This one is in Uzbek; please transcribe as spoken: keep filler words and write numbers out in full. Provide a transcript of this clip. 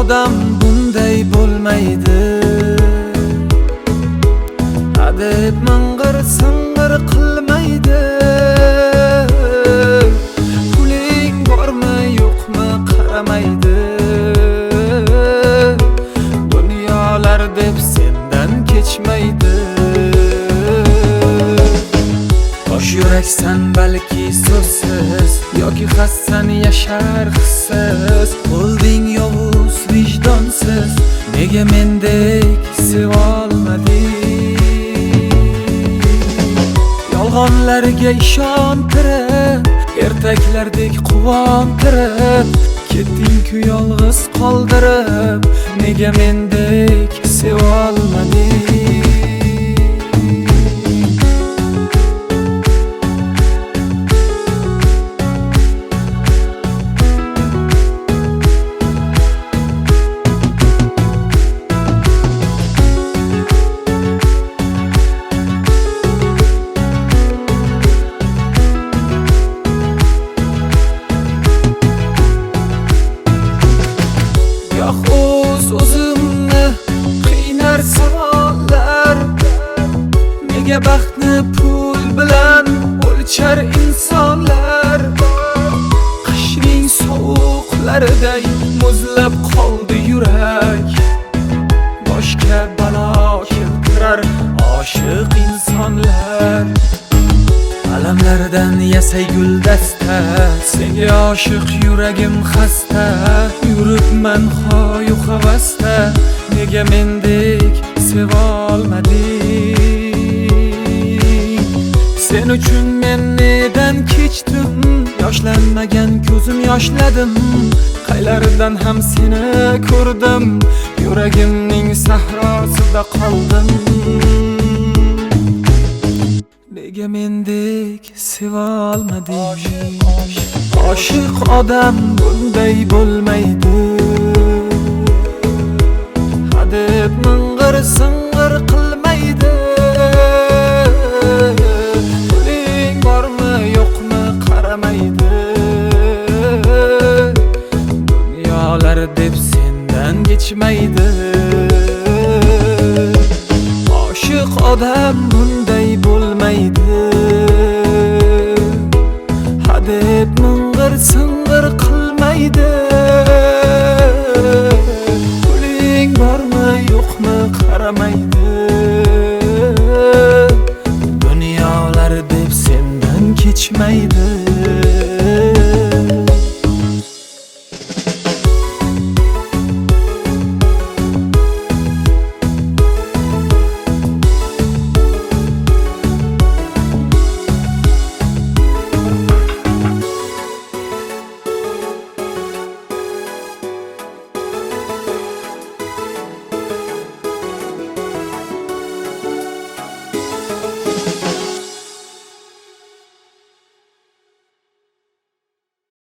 odam bunday bo'lmaydi. Hadeb ming'ir sing'ir qilmaydi. Puling bormi yo'qmi qaramaydi. Dunyolar deb sendan kechmaydi. Tosh yuraksan balki so'zsiz, yoki xassan yashar hissiz. Bo'lding yovuz vijdonsiz, nega mendek sevolmading? Yolg'onlarga ishontirib, ertaklardek quvontirib, ketding-ku yolg'iz qoldirib, nega mendek sevolmading? O'zimni qiynar savollar, nega baxtni pul bilan o'lchar insonlar? Qishning sovuqlariday muzlab qoldi yurak, boshga balo keltirar oshiq insonlar. Alamlardan yasay guldasta, senga oshiq yuragim xasta. Yuribman xoyu havasda, nega mendek sevolmading? Sen uchun men nedan kechdim, yoshlanmagan ko'zim yoshladim. Qaylaridan ham seni ko'rdim, yuragimning sahrosida qoldim. Nega mendek sevolmading? Oshiq odam bunday bo'lmaydi. Hadeb ming'ir sing'ir qilmaydi. Puling bormi yo'qmi qaramaydi. Dunyolar deb sendan kechmaydi. Oshiq odam bunday bo'lmaydi. Hadeb ming'ir sing'ir qilmaydi. Puling bormi yo'qmi qaramaydi.